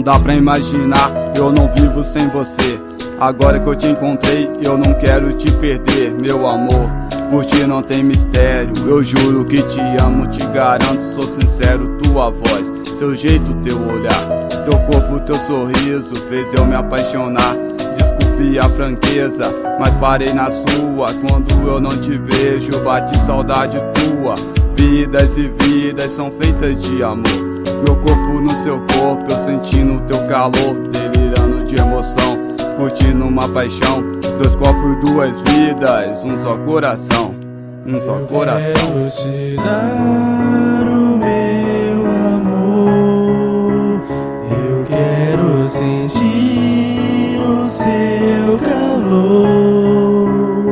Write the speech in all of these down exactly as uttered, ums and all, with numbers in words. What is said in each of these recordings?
dá pra imaginar, eu não vivo sem você. Agora que eu te encontrei, eu não quero te perder, meu amor. Por ti não tem mistério, eu juro que te amo, te garanto, sou sincero. Tua voz, teu jeito, teu olhar, teu corpo, teu sorriso fez eu me apaixonar. Desculpe a franqueza, mas parei na sua. Quando eu não te vejo, bate saudade tua. Vidas e vidas são feitas de amor. Meu corpo no seu corpo, eu sentindo teu calor, delirando de emoção, curtindo uma paixão. Dois corpos, duas vidas, um só coração, um só coração. Eu quero te dar o meu amor, eu quero sentir o seu calor.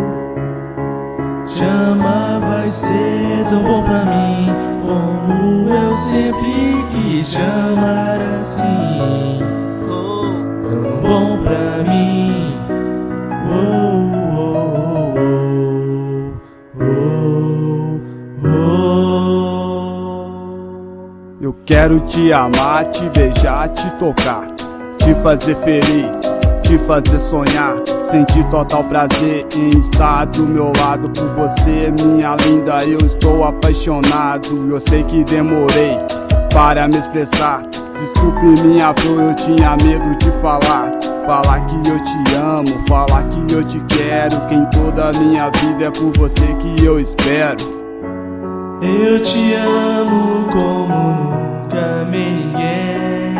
Te amar vai ser tão bom pra mim, como eu sempre quis te amar assim. Tão bom pra mim. Oh, oh, oh, oh. Eu quero te amar, te beijar, te tocar, te fazer feliz, te fazer sonhar, sentir total prazer em estar do meu lado. Por você, minha linda, eu estou apaixonado. Eu sei que demorei para me expressar, desculpe minha flor, eu tinha medo de falar. Falar que eu te amo, falar que eu te quero, que em toda a minha vida é por você que eu espero. Eu te amo como nunca amei ninguém.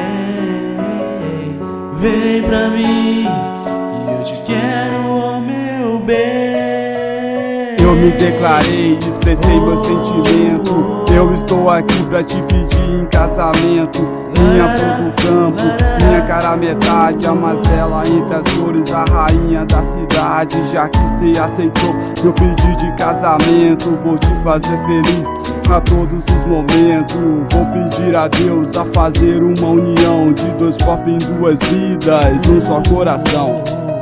Vem pra mim, que eu te quero, oh meu bem. Eu me declarei, expressei meu sentimento. Eu estou aqui pra te pedir em casamento. Minha flor do campo, minha cara metade, a mais bela entre as flores, a rainha da cidade. Já que cê aceitou meu pedido de casamento, vou te fazer feliz a todos os momentos. Vou pedir a Deus a fazer uma união de dois corpos em duas vidas, um só coração.